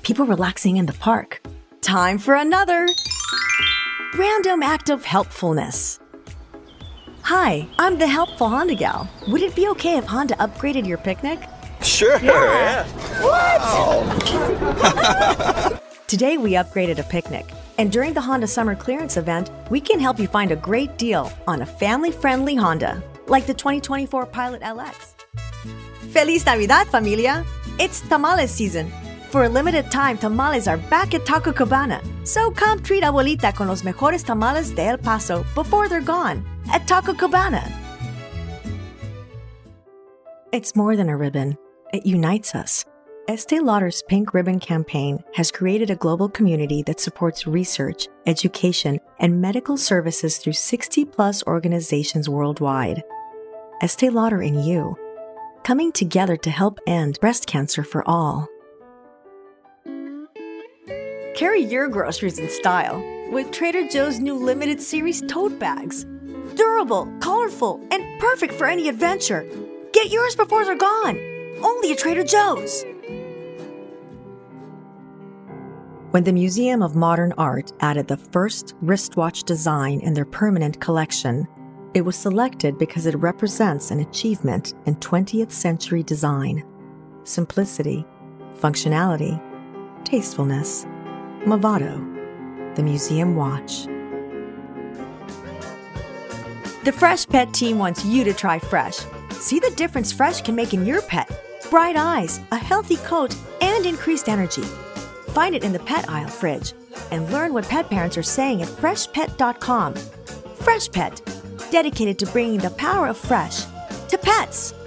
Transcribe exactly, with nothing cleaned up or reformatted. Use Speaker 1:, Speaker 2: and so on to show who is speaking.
Speaker 1: people relaxing in the park. Time for another random act of helpfulness. Hi, I'm the helpful Honda gal. Would it be okay if Honda upgraded your picnic?
Speaker 2: Sure, yeah.
Speaker 1: What? Today we upgraded a picnic, and during the Honda Summer Clearance event, we can help you find a great deal on a family-friendly Honda, like the twenty twenty-four Pilot L X. Feliz Navidad, familia! It's tamales season. For a limited time, tamales are back at Taco Cabana. So come treat abuelita con los mejores tamales de El Paso before they're gone at Taco Cabana. It's more than a ribbon. It unites us. Estée Lauder's Pink Ribbon campaign has created a global community that supports research, education, and medical services through sixty plus organizations worldwide. Estée Lauder and you, coming together to help end breast cancer for all. Carry your groceries in style with Trader Joe's new limited series tote bags. Durable, colorful, and perfect for any adventure. Get yours before they're gone. Only at Trader Joe's. When the Museum of Modern Art added the first wristwatch design in their permanent collection, it was selected because it represents an achievement in twentieth century design. Simplicity, functionality, tastefulness. Movado, the museum watch. The Fresh Pet team wants you to try Fresh. See the difference Fresh can make in your pet. Bright eyes, a healthy coat, and increased energy. Find it in the pet aisle fridge and learn what pet parents are saying at fresh pet dot com. Fresh Pet, dedicated to bringing the power of fresh to pets.